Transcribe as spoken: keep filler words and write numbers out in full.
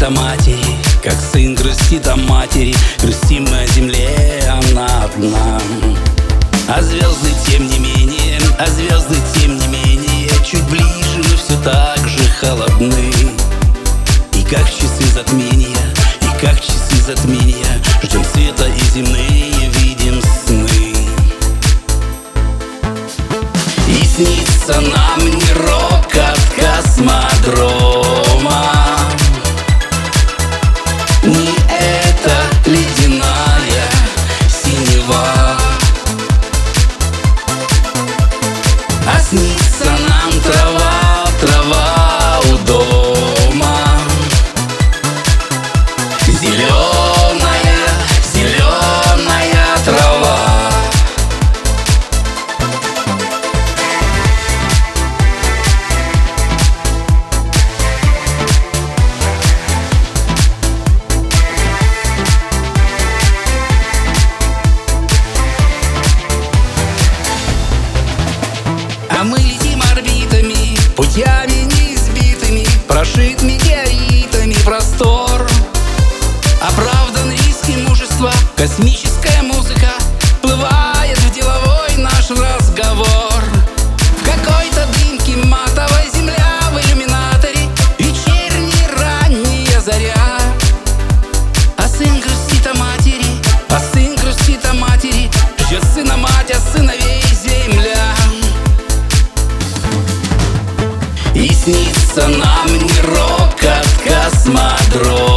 о матери, как сын грустит о матери. Грустим мы о земле, она одна. А звезды тем не менее, а звезды тем не менее чуть ближе, но все так же холодны. И как часы затмения, и как часы затмения ждем света и земные видим сны. И снится нам не рок от космодрома, не эта ледяная синева, а снится нам трава, трава у дома, зеленая, зеленая трава. А мы летим орбитами, путями неизбитыми, прошит метеоритами простор. Оправдан риск и мужество, космическая музыка вплывает в деловой наш разговор. В какой-то дымке матовой земля в иллюминаторе, вечерняя ранняя заря. А сын грустит о матери, а сын грустит о матери, ждет сына мать, а сыновей земля. И снится нам не рок от космодрома,